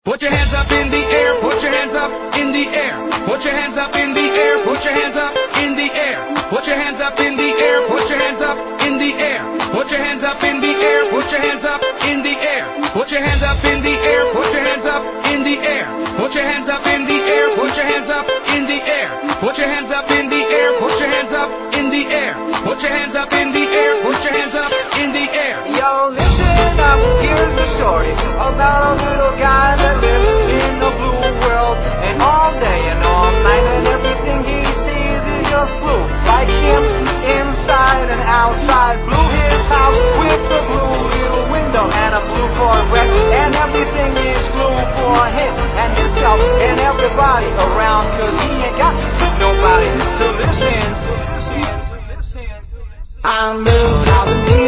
Put your hands up in the air, put your hands up in the air. Put your hands up in the air, put your hands up in the air. Put your hands up in the air, put your hands up in the air. Put your hands up in the air, put your hands up in the air. Put your hands up in the air, put your hands up in the air. Put your hands up in the air, put your hands up in the air. Put your hands up in the air, put your hands up in the air. Put your hands up in the air, put your hands up in the air. Yo, listen up, here's the story about a little guy that lives in a blue world. And all day and all night and everything he sees is just blue. Like him, inside and outside. Blue his house with a blue little window and a blue Corvette. And everything is blue for him and himself and everybody around. Cause he ain't got nobody to listen. I'm blue, now the